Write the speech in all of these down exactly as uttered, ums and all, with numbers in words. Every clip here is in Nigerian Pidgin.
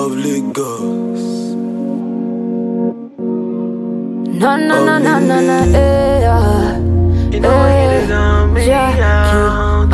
of Lagos. No, no, no, no, no, no, eh, yeah. You know it is on me, Jackie, out.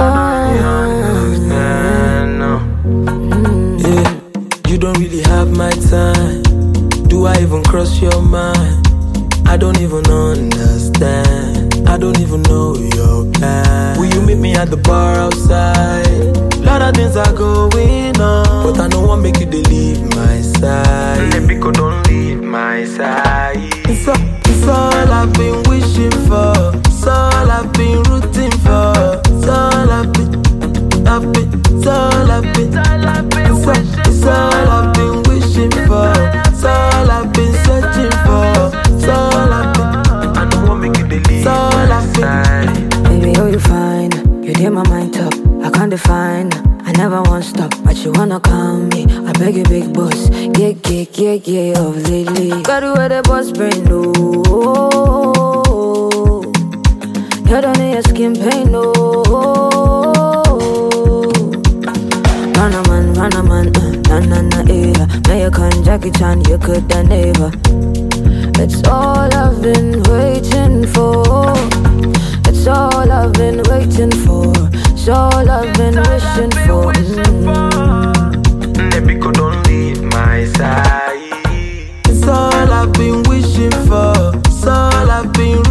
Yeah, you don't really have my time. Do I even cross your mind? I don't even understand. I don't even know your plan. Will you meet me at the bar outside? Lot of things are going on, but I don't want make you dey leave my side. Baby, go don't leave my side. It's all, it's all I've been wishing for. It's all I've been rooting for. It's all I've been, I've been, it's all I've been. It's all, it's all I've been wishing for. It's all I've been searching for. It's all I've been. I don't want make you dey leave my side. Baby, oh, you fine. You did my mind top. I can't define. I never want stop, but you wanna call me. I beg you, big boss. Yeah, yeah, yeah, yeah, of lately. Got to wear the boss brain, no. You don't need your skin pain, no. Run a man, run a man, uh, na na na, yeah. Now you can Jackie Chan, you could have never. It's all I've been waiting for. It's all I've been waiting for. It's all I've been wishing for. Mm-hmm. Baby, go don't leave my side. It's all I've been wishing for. It's all I've been